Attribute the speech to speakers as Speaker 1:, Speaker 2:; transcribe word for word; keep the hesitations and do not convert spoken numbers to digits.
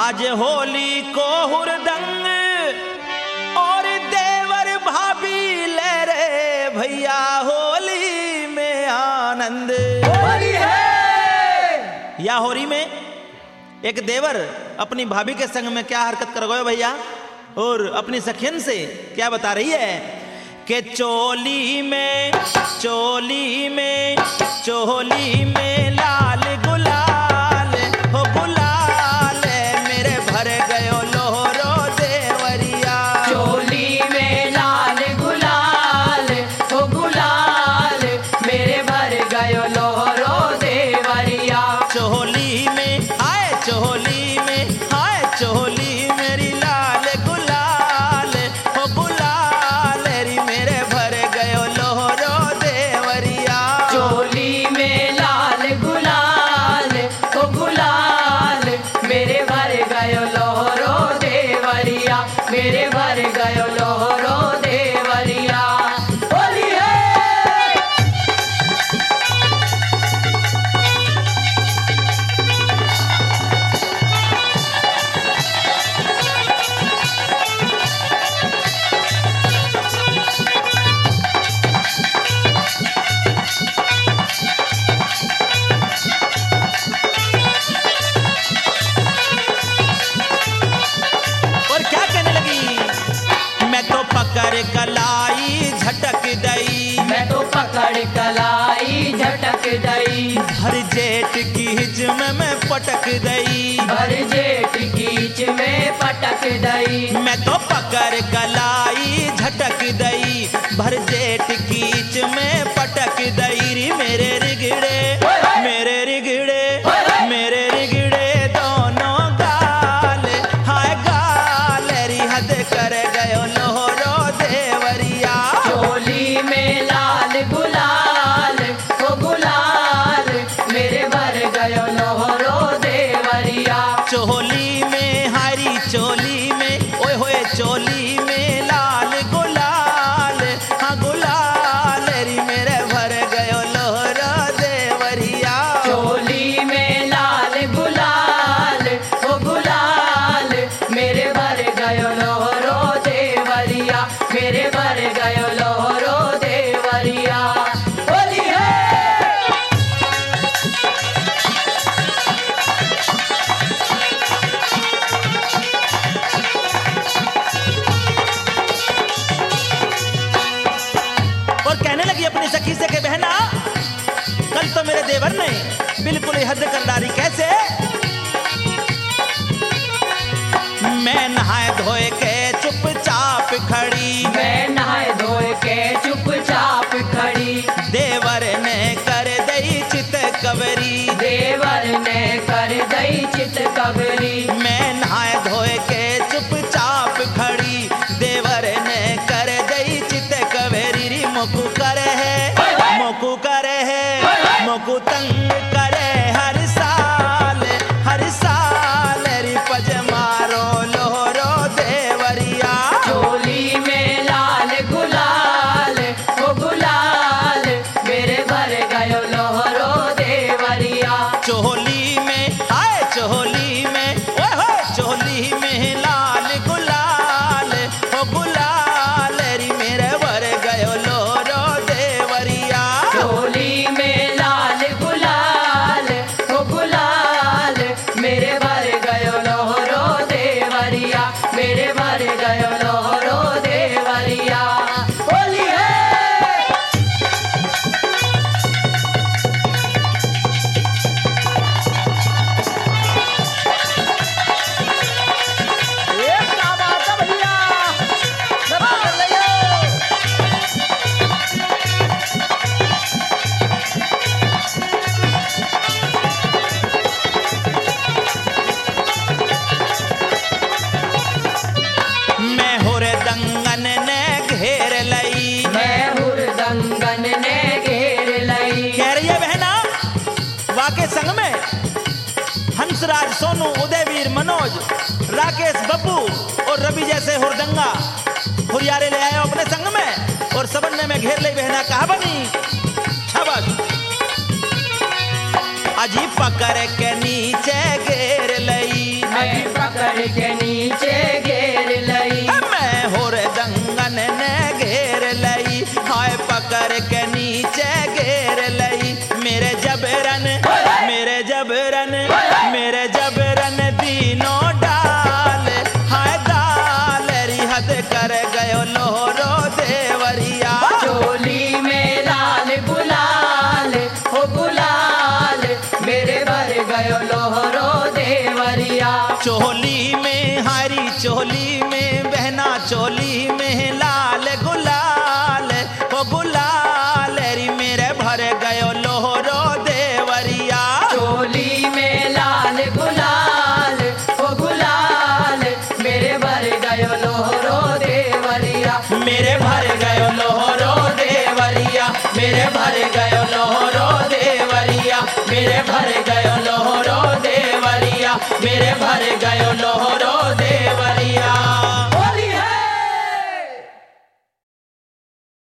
Speaker 1: आज होली को हुरदंग और देवर भाभी ले रे भैया होली में आनंद।
Speaker 2: होली है
Speaker 1: या होली में एक देवर अपनी भाभी के संग में क्या हरकत कर गए भैया, और अपनी सखियन से क्या बता रही है कि चोली में चोली में चोली में लाल गुलाल हो गुलाल मेरे भर गयो लोहरो देवरिया।
Speaker 2: चोली में लाल गुलाल हो गुलाल मेरे भर गयो लोहरो देवरिया।
Speaker 1: चोली में हाय चोली में हाय चोली मेरी लाल गुलाल हो गुलाल री मेरे भर गयो लोहरो देवरिया।
Speaker 2: चोली में लाल गुलाल हो गुलाल मेरे भर गयो लोहरो देवरिया, मेरे भर गयो लोहरो देवरिया। होली है
Speaker 1: और क्या कहने लगी, मैं तो पकड़ कलाई झटक दई,
Speaker 2: मैं तो पकड़ कलाई झटक दई,
Speaker 1: भर जेठ की हिज में मैं पटक दई।
Speaker 2: भर जेठ कीच में पटक दई,
Speaker 1: मैं तो पकड़ कलाई झटक दई, भर जेठ कीच में पटक दई री मेरे रिगड़े मेरे रिगड़े मेरे रिगड़े दोनों गाल हाय गाल री हद कर गयो लोहरो देवरिया।
Speaker 2: चोली में लाल गुलाल हो गुलाल मेरे भर गयो लोहरो देवरिया।
Speaker 1: चोली में हरी चोली में ओए होए चोली में लाल गुलाल हाँ गुलाल री मेरे भर गयो लोहरो देवरिया।
Speaker 2: चोली में लाल गुलाल हो गुलाल मेरे भर गयो लोहरो देवरिया, मेरे भर गयो लोहरो देवरिया। होली है
Speaker 1: और कहने लगी अपनी सखी से कि बहना कल तो मेरे देवर ने बिल्कुल ही हद कर डाली। कैसे? मैं नहाए धोए के चुपचाप खड़ी,
Speaker 2: मैं नहाए धोए के चुपचाप खड़ी,
Speaker 1: देवर ने कर दई चित कवरी।
Speaker 2: देवर ने कर दई चित कबरी।
Speaker 1: मैं नहाए धोए के चुपचाप खड़ी, देवर ने कर दई चित कवरी री मोकू करे है मोकू करे है मोकू तंग करे हर साल हर साल री पज मारो लोहरो देवरिया।
Speaker 2: चोली में लाल गुलाल हो गुलाल मेरे भर गयो लोहरो देवरिया।
Speaker 1: चोली में आए चोली में ओए होए चोली में लाल गुलाल हो गुलाल री मेरे भर गयो लोहरो देवरिया।
Speaker 2: चोली में लाल गुलाल हो गुलाल मेरे भर गयो लोहरो देवरिया, मेरे भर गयो लोहरो देवरिया। होली है
Speaker 1: ये क्या बात है भैया, जरा कर लियो। मैं होरे दंगन ने घेर लई,
Speaker 2: मैं हुरदंगन ने घेर लई।
Speaker 1: कह रही है बहना वाके संग में हंसराज सोनू उदयवीर मनोज राकेश बब्बू और रवि जैसे हुरदंगा हुरियारे ले आए अपने संग में, और सबन में घेर ले बहना कहा बनी शाबाश। अजी पकड़ के नीचे घेर लई,
Speaker 2: मैं पकड़ पकड़ के नीचे घेर लई।
Speaker 1: मैं होर दंगन ने घेर लई, हाय पकड़ के नीचे घेर लई। मेरे जबरन मेरे जबरन मेरे जबरन दीनों डाल, हाय दाल रिहद कर गयो लोहरो देवरिया।
Speaker 2: चोली में लाल गुलाल हो गुलाल, मेरे भर गयो लोहरो देवरिया।
Speaker 1: चोली में हरी चोली में बहना चोली में लाल गुलाल हो गुलाल री मेरे भर गयो लोहरो देवरिया।
Speaker 2: चोली में लाल गुलाल हो गुलाल, मेरे भर गयो लोहरो देवरिया।
Speaker 1: मेरे भर गयो लोहरो देवरिया, मेरे भर गयो लोहरो देवरिया, मेरे भर गयो लोहरो देवरिया, मेरे भर गयो लो